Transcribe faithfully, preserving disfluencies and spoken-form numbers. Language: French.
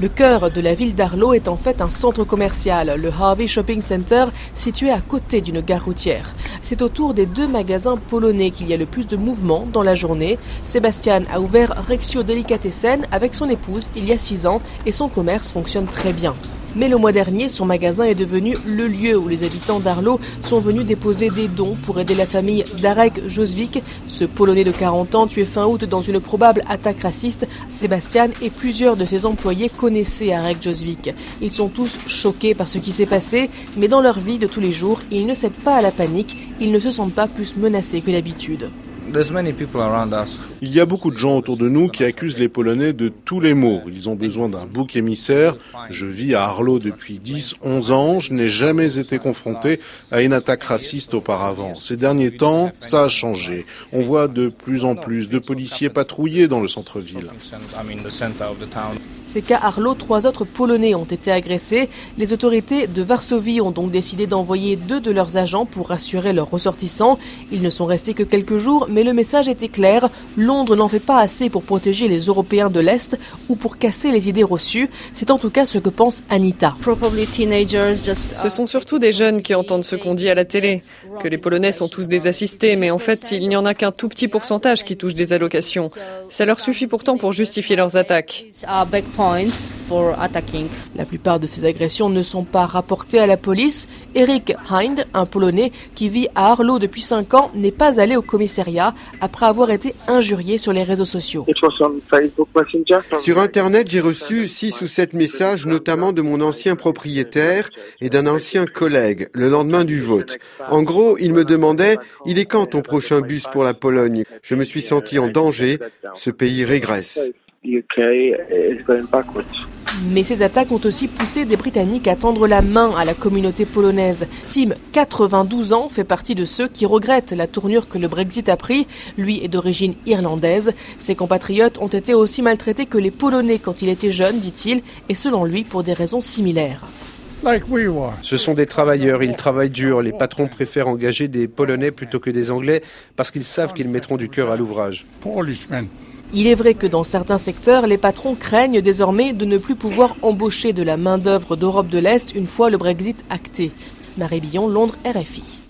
Le cœur de la ville d'Arlo est en fait un centre commercial, le Harvey Shopping Center, situé à côté d'une gare routière. C'est autour des deux magasins polonais qu'il y a le plus de mouvement dans la journée. Sébastien a ouvert Rexio Delicatessen avec son épouse il y a six ans et son commerce fonctionne très bien. Mais le mois dernier, son magasin est devenu le lieu où les habitants d'Arlo sont venus déposer des dons pour aider la famille d'Arek Josvik, ce Polonais de quarante ans tué fin août dans une probable attaque raciste. Sébastien et plusieurs de ses employés connaissaient Arek Josvik. Ils sont tous choqués par ce qui s'est passé, mais dans leur vie de tous les jours, ils ne cèdent pas à la panique, ils ne se sentent pas plus menacés que d'habitude. Il y a beaucoup de gens autour de nous qui accusent les Polonais de tous les maux. Ils ont besoin d'un bouc émissaire. Je vis à Arlo depuis dix, onze ans. Je n'ai jamais été confronté à une attaque raciste auparavant. Ces derniers temps, ça a changé. On voit de plus en plus de policiers patrouiller dans le centre-ville. C'est qu'à Arlo, trois autres Polonais ont été agressés. Les autorités de Varsovie ont donc décidé d'envoyer deux de leurs agents pour rassurer leurs ressortissants. Ils ne sont restés que quelques jours, mais le message était clair. Londres n'en fait pas assez pour protéger les Européens de l'Est ou pour casser les idées reçues. C'est en tout cas ce que pense Anita. Ce sont surtout des jeunes qui entendent ce qu'on dit à la télé, que les Polonais sont tous des assistés, mais en fait, il n'y en a qu'un tout petit pourcentage qui touche des allocations. Ça leur suffit pourtant pour justifier leurs attaques. La plupart de ces agressions ne sont pas rapportées à la police. Eric Hind, un Polonais qui vit à Arlo depuis cinq ans, n'est pas allé au commissariat après avoir été injurié sur les réseaux sociaux. Sur Internet, j'ai reçu six ou sept messages, notamment de mon ancien propriétaire et d'un ancien collègue, le lendemain du vote. En gros, il me demandait « Il est quand ton prochain bus pour la Pologne ?» Je me suis senti en danger. Ce pays régresse. Mais ces attaques ont aussi poussé des Britanniques à tendre la main à la communauté polonaise. Tim, quatre-vingt-douze ans, fait partie de ceux qui regrettent la tournure que le Brexit a pris. Lui est d'origine irlandaise. Ses compatriotes ont été aussi maltraités que les Polonais quand il était jeune, dit-il, et selon lui pour des raisons similaires. Ce sont des travailleurs, ils travaillent dur. Les patrons préfèrent engager des Polonais plutôt que des Anglais parce qu'ils savent qu'ils mettront du cœur à l'ouvrage. Il est vrai que dans certains secteurs, les patrons craignent désormais de ne plus pouvoir embaucher de la main-d'œuvre d'Europe de l'Est une fois le Brexit acté. Marie Billon, Londres, R F I.